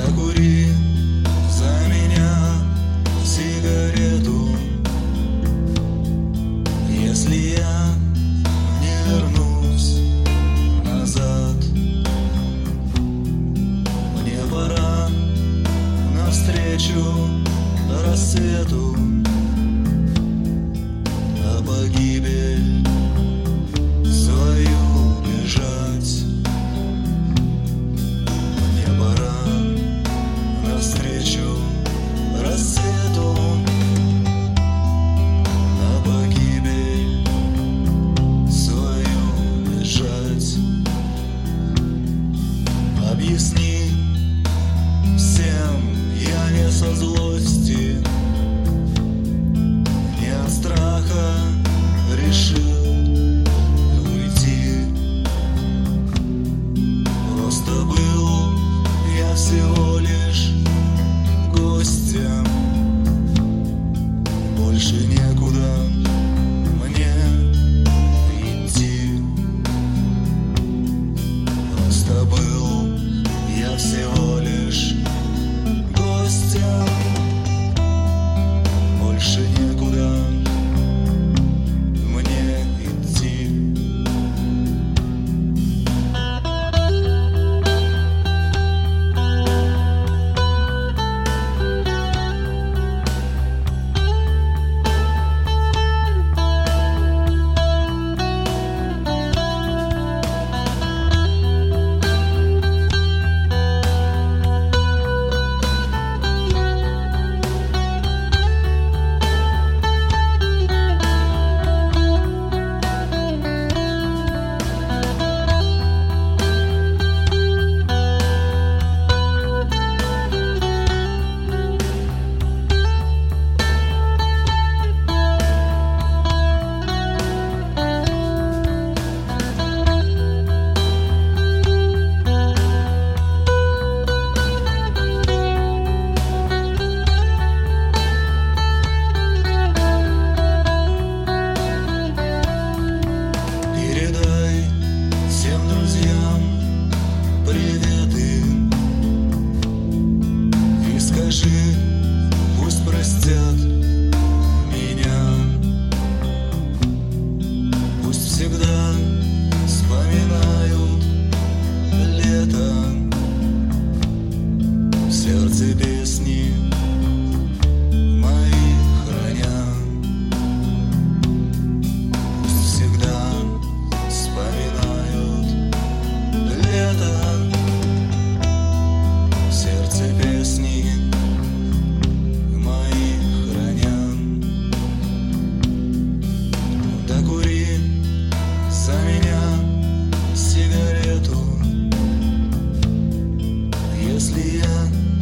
Докури за меня сигарету. Если я не вернусь назад, мне пора навстречу рассвету, а погибель свою бежать. Мне пора навстречу рассвету, а погибель свою бежать. Объясни всем, я не со злости, не от страха решил уйти. Просто был я всего лишь гостем, больше некуда мне идти. Просто был я всего лишь гостем, больше некуда мне идти. Передай всем друзьям приветы и скажи, пусть простят меня. Пусть всегда вспоминают лето, в сердце песни мои храня. Пусть всегда вспоминают лето, в сердце песни мои храня. Докури за меня сигарету. Если я